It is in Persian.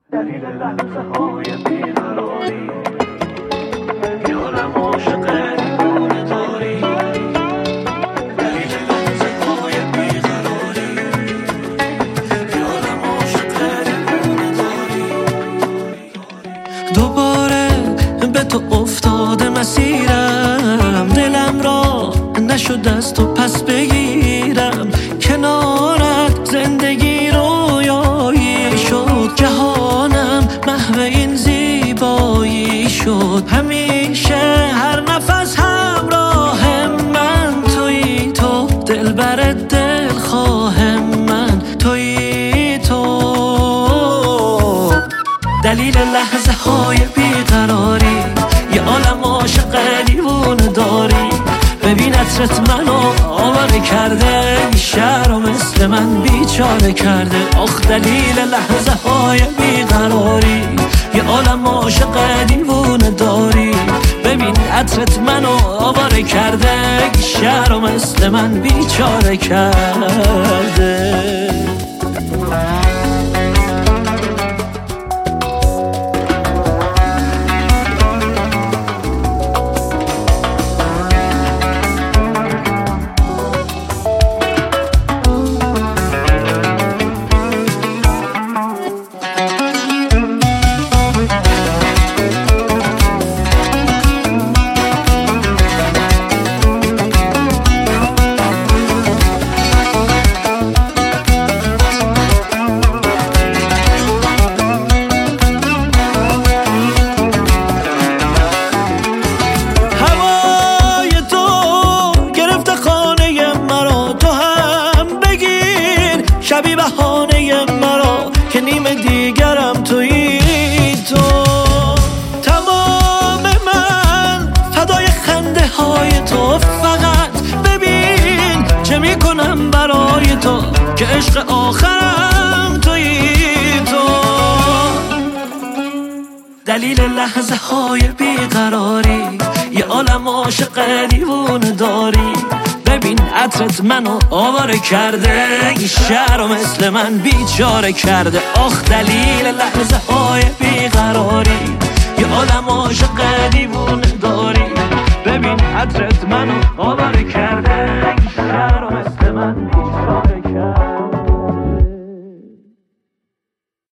دلیل لحظه های بیقراری یارم عاشق دیوونه داری دلیل لحظه های بیقراری یارم عاشق دیوونه داری دوباره به تو افتاده مسیرم دلم را نشد از تو پس بگیرم کنارت زندگی رویایی شد جهانم محو این زیبایی شد همیشه هر نفس همراه من تویی تو دلبر دلخواه من تویی تو دلیل لحظه های بیقراری یه عالم عاشق دیوونه داری ببین عطرت منو آواره کرده این شهر رو مثل من بیچاره کرده آخ دلیل لحظه های بیقراری یه عالم عاشق دیوونه داری ببین عطرت منو آواره کرده این شهر رو مثل من بیچاره کرده شبی بهانه مرا که نیم دیگرم تویی تو تمام من فدای خنده های تو فقط ببین چه میکنم برای تو که عشق آخرم تویی تو دلیل لحظه های بیقراری یه عالم عاشق دیوونه داری ببین عطرت منو آواره کرده این شهر رو مثل من بیچاره کرده آخ دلیل لحظه های بیقراری یه عالم عاشق دیوونه داری ببین عطرت منو آواره